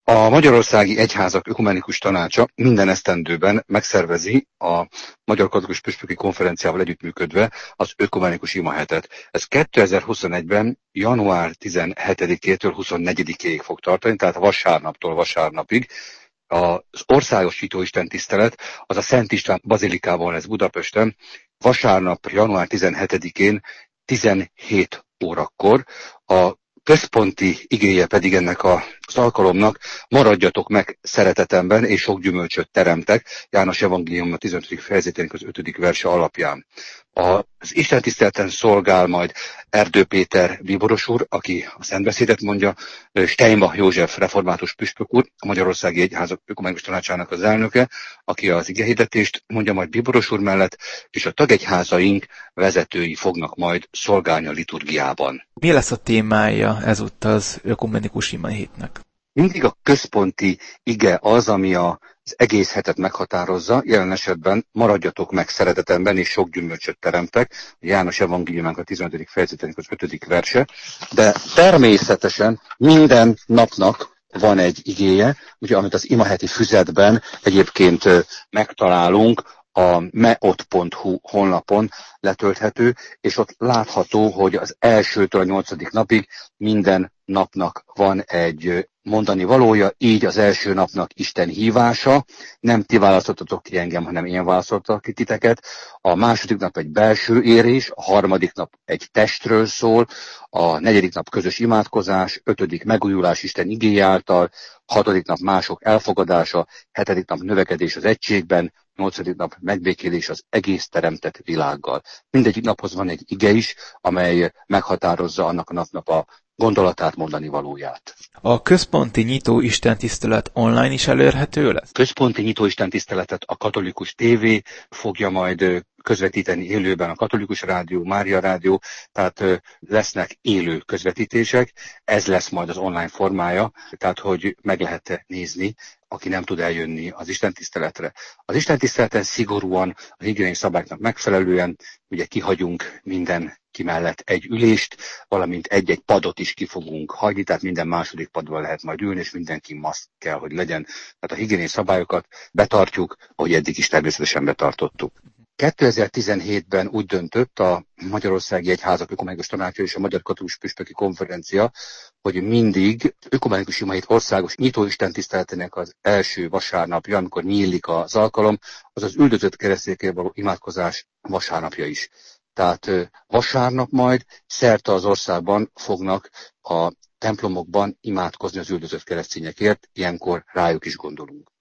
A Magyarországi Egyházak Ökumenikus Tanácsa minden esztendőben megszervezi a Magyar Katolikus Püspöki Konferenciával együttműködve az Ökumenikus Imahetet. Ez 2021-ben január 17-től 24-ig fog tartani, tehát vasárnaptól vasárnapig. Az országos nyitóisten tisztelet az a Szent István Bazilikában lesz Budapesten, vasárnap január 17-én 17 órakor. A központi igéje pedig ennek az alkalomnak: maradjatok meg szeretetemben, és sok gyümölcsöt teremtek. János Evangélium a 15. fejezetének az 5. verse alapján. Az istentiszteleten szolgál majd Erdő Péter bíboros úr, aki a szentbeszédet mondja, Steinbach József református püspök úr, a Magyarországi Egyházak Ökumenikus Tanácsának az elnöke, aki az igehirdetést mondja majd bíboros úr mellett, és a tagegyházaink vezetői fognak majd szolgálni a liturgiában. Mi lesz a témája ezúttal az Ökumenikus Imahétnek? Mindig a központi ige az, ami az egész hetet meghatározza, jelen esetben maradjatok meg szeretetemben, és sok gyümölcsöt teremtek, János Evangéliumának a 15. fejezetének az 5. verse, de természetesen minden napnak van egy igéje, ugye, amit az imaheti füzetben egyébként megtalálunk, a meot.hu honlapon letölthető, és ott látható, hogy az elsőtől a 8. napig minden napnak van egy mondani valója, így az első napnak Isten hívása, nem ti választottatok ki engem, hanem én választottak ki titeket. A második nap egy belső érés, a harmadik nap egy testről szól, a negyedik nap közös imádkozás, 5. megújulás Isten igéje által, 6. nap mások elfogadása, 7. nap növekedés az egységben, 8. nap megbékélés az egész teremtett világgal. Mindegyik naphoz van egy ige is, amely meghatározza annak a napnak a gondolatát, mondani valóját. A központi nyitó istentisztelet online is elérhető lesz? Központi nyitó istentiszteletet a Katolikus TV fogja majd közvetíteni élőben, a Katolikus Rádió, Mária Rádió, tehát lesznek élő közvetítések, ez lesz majd az online formája, tehát hogy meg lehet nézni, aki nem tud eljönni az istentiszteletre. Az istentiszteleten szigorúan a higiéniai szabályoknak megfelelően ugye kihagyunk mindenki mellett egy ülést, valamint egy-egy padot is ki fogunk hagyni, tehát minden második padon lehet majd ülni, és mindenki maszk kell, hogy legyen. Tehát a higiéniai szabályokat betartjuk, ahogy eddig is természetesen betartottuk. 2017-ben úgy döntött a Magyarországi Egyházak Ökumenikus Tanácsa és a Magyar Katolikus Püspöki Konferencia, hogy mindig Ökumenikus Imahét országos nyitóistentiszteletének az első vasárnapja, amikor nyílik az alkalom, az az üldözött keresztényekért való imádkozás vasárnapja is. Tehát vasárnap majd szerte az országban fognak a templomokban imádkozni az üldözött keresztényekért, ilyenkor rájuk is gondolunk.